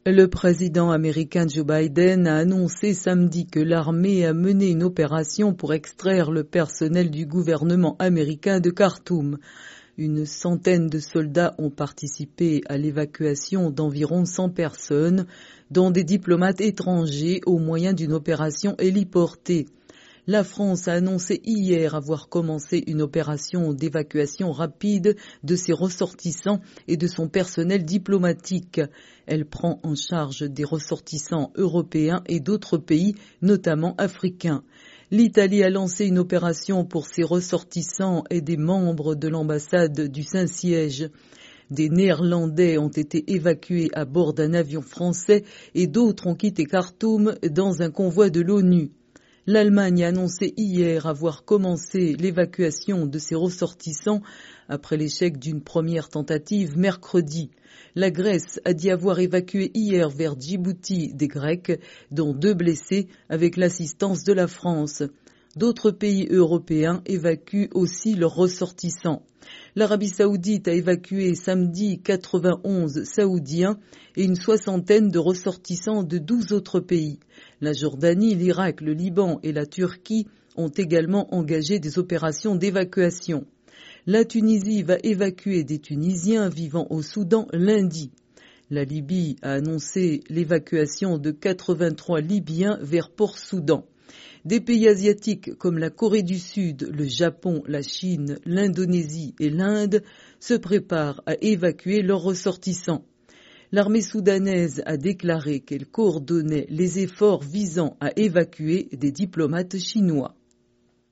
Le président américain Joe Biden a annoncé samedi que l'armée a mené une opération pour extraire le personnel du gouvernement américain de Khartoum. Une centaine de soldats ont participé à l'évacuation d'environ 100 personnes, dont des diplomates étrangers, au moyen d'une opération héliportée. La France a annoncé hier avoir commencé une opération d'évacuation rapide de ses ressortissants et de son personnel diplomatique. Elle prend en charge des ressortissants européens et d'autres pays, notamment africains. L'Italie a lancé une opération pour ses ressortissants et des membres de l'ambassade du Saint-Siège. Des Néerlandais ont été évacués à bord d'un avion français et d'autres ont quitté Khartoum dans un convoi de l'ONU. L'Allemagne a annoncé hier avoir commencé l'évacuation de ses ressortissants après l'échec d'une première tentative mercredi. La Grèce a dit avoir évacué hier vers Djibouti des Grecs, dont 2 blessés, avec l'assistance de la France. D'autres pays européens évacuent aussi leurs ressortissants. L'Arabie saoudite a évacué samedi 91 Saoudiens et une soixantaine de ressortissants de 12 autres pays. La Jordanie, l'Irak, le Liban et la Turquie ont également engagé des opérations d'évacuation. La Tunisie va évacuer des Tunisiens vivant au Soudan lundi. La Libye a annoncé l'évacuation de 83 Libyens vers Port-Soudan. Des pays asiatiques comme la Corée du Sud, le Japon, la Chine, l'Indonésie et l'Inde se préparent à évacuer leurs ressortissants. L'armée soudanaise a déclaré qu'elle coordonnait les efforts visant à évacuer des diplomates chinois.